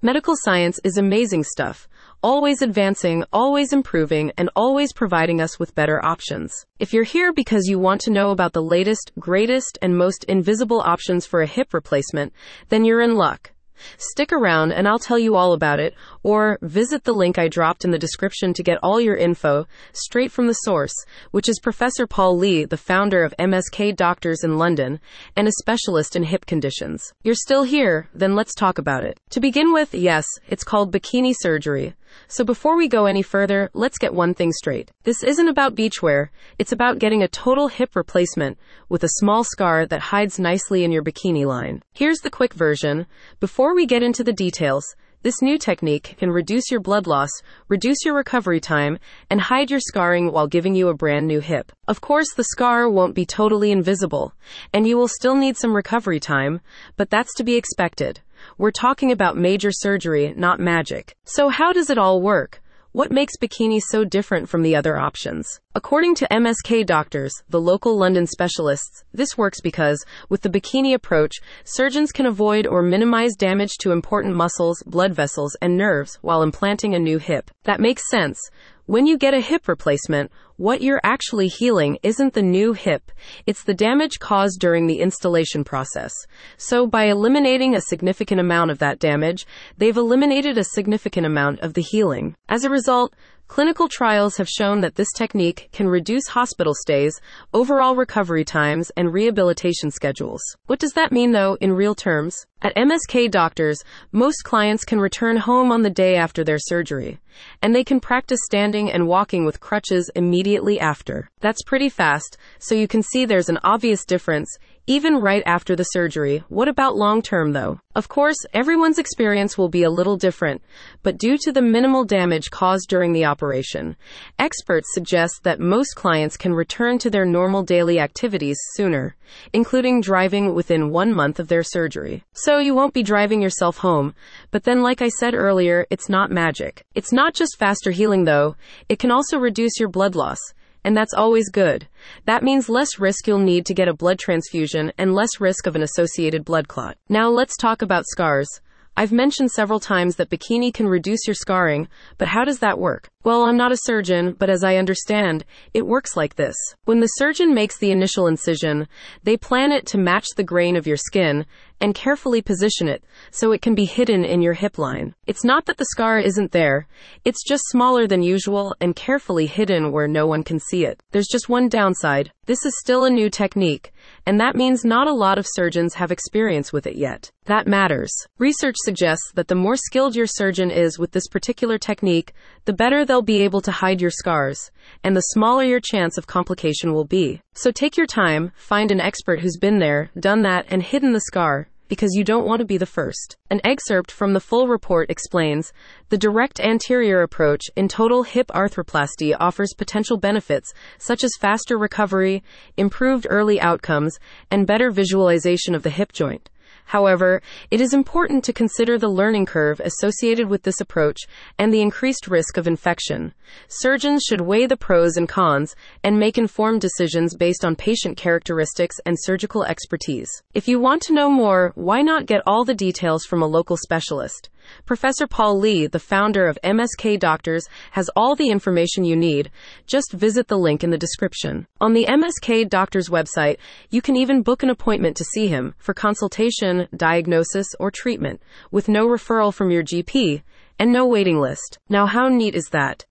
Medical science is amazing stuff, always advancing, always improving, and always providing us with better options. If you're here because you want to know about the latest, greatest, and most invisible options for a hip replacement, then you're in luck. Stick around and I'll tell you all about it, or visit the link I dropped in the description to get all your info straight from the source, which is Professor Paul Lee, the founder of MSK Doctors in London and a specialist in hip conditions. You're still here? Then let's talk about it. To begin with, yes, it's called bikini surgery. So before we go any further, let's get one thing straight. This isn't about beachwear. It's about getting a total hip replacement with a small scar that hides nicely in your bikini line. Here's the quick version. Before we get into the details, this new technique can reduce your blood loss, reduce your recovery time, and hide your scarring while giving you a brand new hip. Of course, the scar won't be totally invisible, and you will still need some recovery time, but that's to be expected. We're talking about major surgery, not magic. So how does it all work? What makes bikini so different from the other options? According to MSK Doctors, the local London specialists, this works because, with the bikini approach, surgeons can avoid or minimize damage to important muscles, blood vessels, and nerves while implanting a new hip. That makes sense. When you get a hip replacement, what you're actually healing isn't the new hip, it's the damage caused during the installation process. So by eliminating a significant amount of that damage, they've eliminated a significant amount of the healing. As a result, clinical trials have shown that this technique can reduce hospital stays, overall recovery times, and rehabilitation schedules. What does that mean, though, in real terms? At MSK Doctors, most clients can return home on the day after their surgery, and they can practice standing and walking with crutches immediately after. That's pretty fast, so you can see there's an obvious difference, even right after the surgery. What about long-term, though? Of course, everyone's experience will be a little different, but due to the minimal damage caused during the operation, experts suggest that most clients can return to their normal daily activities sooner, including driving within 1 month of their surgery. So you won't be driving yourself home, but then like I said earlier, it's not magic. It's not just faster healing though, it can also reduce your blood loss. And that's always good. That means less risk you'll need to get a blood transfusion and less risk of an associated blood clot. Now let's talk about scars. I've mentioned several times that bikini can reduce your scarring, but how does that work? Well, I'm not a surgeon, but as I understand, it works like this. When the surgeon makes the initial incision, they plan it to match the grain of your skin and carefully position it so it can be hidden in your hip line. It's not that the scar isn't there, it's just smaller than usual and carefully hidden where no one can see it. There's just one downside. This is still a new technique, and that means not a lot of surgeons have experience with it yet. That matters. Research suggests that the more skilled your surgeon is with this particular technique, the better they'll be able to hide your scars, and the smaller your chance of complication will be. So take your time, find an expert who's been there, done that, and hidden the scar, because you don't want to be the first. An excerpt from the full report explains, the direct anterior approach in total hip arthroplasty offers potential benefits such as faster recovery, improved early outcomes, and better visualization of the hip joint. However, it is important to consider the learning curve associated with this approach and the increased risk of infection. Surgeons should weigh the pros and cons and make informed decisions based on patient characteristics and surgical expertise. If you want to know more, why not get all the details from a local specialist? Professor Paul Lee, the founder of MSK Doctors, has all the information you need. Just visit the link in the description. On the MSK Doctors website, you can even book an appointment to see him for consultation, diagnosis, or treatment, with no referral from your GP and no waiting list. Now, how neat is that?